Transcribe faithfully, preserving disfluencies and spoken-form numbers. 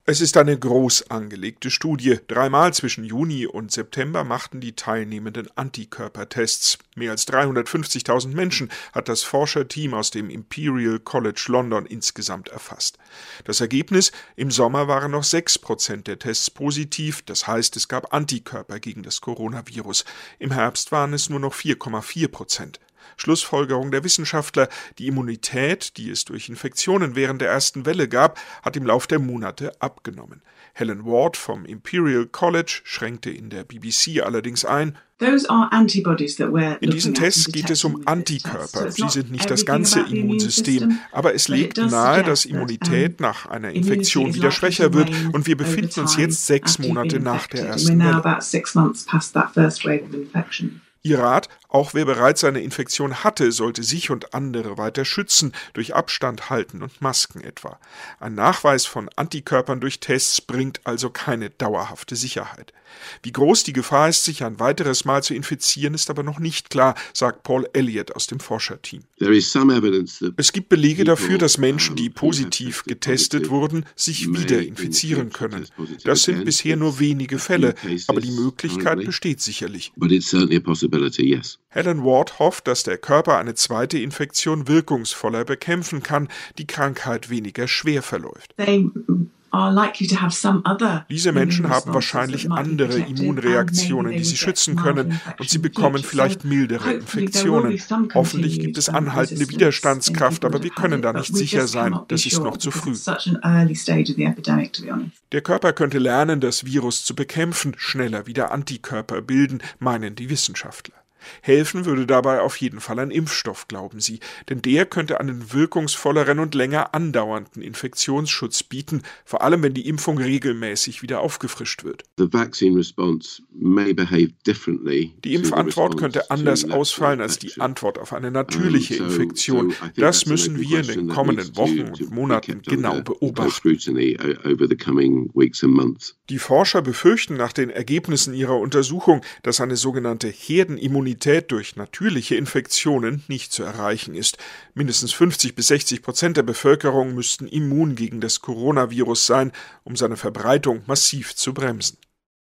Es ist eine groß angelegte Studie. Dreimal zwischen Juni und September machten die Teilnehmenden Antikörpertests. Mehr als dreihundertfünfzigtausend Menschen hat das Forscherteam aus dem Imperial College London insgesamt erfasst. Das Ergebnis: Im Sommer waren noch sechs Prozent der Tests positiv, das heißt, es gab Antikörper gegen das Coronavirus. Im Herbst waren es nur noch vier Komma vier Prozent. Schlussfolgerung der Wissenschaftler: Die Immunität, die es durch Infektionen während der ersten Welle gab, hat im Lauf der Monate abgenommen. Helen Ward vom Imperial College schränkte in der B B C allerdings ein: In diesen Tests geht es um Antikörper. Sie sind nicht das ganze Immunsystem, aber es legt nahe, dass Immunität nach einer Infektion wieder schwächer wird und wir befinden uns jetzt sechs Monate nach der ersten Welle. Ihr Rat: Auch wer bereits eine Infektion hatte, sollte sich und andere weiter schützen, durch Abstand halten und Masken etwa. Ein Nachweis von Antikörpern durch Tests bringt also keine dauerhafte Sicherheit. Wie groß die Gefahr ist, sich ein weiteres Mal zu infizieren, ist aber noch nicht klar, sagt Paul Elliott aus dem Forscherteam. Es gibt Belege dafür, dass Menschen, die positiv getestet wurden, sich wieder infizieren können. Das sind bisher nur wenige Fälle, aber die Möglichkeit besteht sicherlich. Helen Ward hofft, dass der Körper eine zweite Infektion wirkungsvoller bekämpfen kann, die Krankheit weniger schwer verläuft. Diese Menschen haben wahrscheinlich andere Immunreaktionen, die sie schützen können, und sie bekommen vielleicht mildere Infektionen. Hoffentlich gibt es anhaltende Widerstandskraft, aber wir können da nicht sicher sein, das ist noch zu früh. Der Körper könnte lernen, das Virus zu bekämpfen, schneller wieder Antikörper bilden, meinen die Wissenschaftler. Helfen würde dabei auf jeden Fall ein Impfstoff, glauben sie, denn der könnte einen wirkungsvolleren und länger andauernden Infektionsschutz bieten, vor allem wenn die Impfung regelmäßig wieder aufgefrischt wird. Die Impfantwort könnte anders ausfallen als die Antwort auf eine natürliche Infektion. Das müssen wir in den kommenden Wochen und Monaten genau beobachten. Die Forscher befürchten nach den Ergebnissen ihrer Untersuchung, dass eine sogenannte Herdenimmunität durch natürliche Infektionen nicht zu erreichen ist. Mindestens fünfzig bis sechzig Prozent der Bevölkerung müssten immun gegen das Coronavirus sein, um seine Verbreitung massiv zu bremsen.